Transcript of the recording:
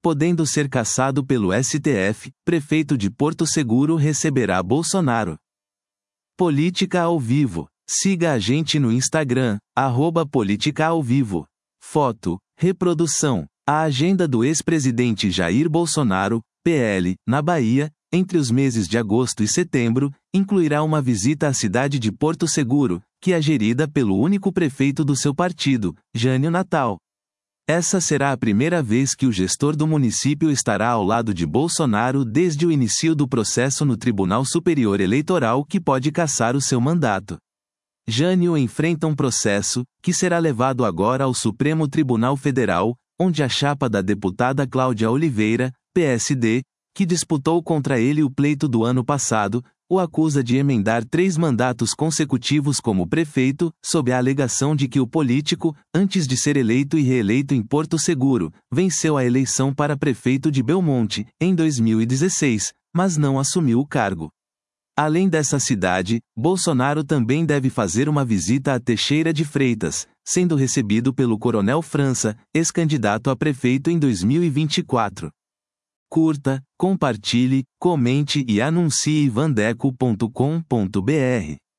podendo ser cassado pelo STF, prefeito de Porto Seguro receberá Bolsonaro. Política ao vivo. Siga a gente no Instagram, @políticaaovivo. Foto, reprodução. A agenda do ex-presidente Jair Bolsonaro, PL, na Bahia, entre os meses de agosto e setembro, incluirá uma visita à cidade de Porto Seguro, que é gerida pelo único prefeito do seu partido, Jânio Natal. Essa será a primeira vez que o gestor do município estará ao lado de Bolsonaro desde o início do processo no Tribunal Superior Eleitoral que pode cassar o seu mandato. Jânio enfrenta um processo, que será levado agora ao Supremo Tribunal Federal, onde a chapa da deputada Cláudia Oliveira, PSD, que disputou contra ele o pleito do ano passado, o acusa de emendar 3 mandatos consecutivos como prefeito, sob a alegação de que o político, antes de ser eleito e reeleito em Porto Seguro, venceu a eleição para prefeito de Belmonte, em 2016, mas não assumiu o cargo. Além dessa cidade, Bolsonaro também deve fazer uma visita a Teixeira de Freitas, sendo recebido pelo Coronel França, ex-candidato a prefeito em 2024. Curta, compartilhe, comente e anuncie vandeco.com.br.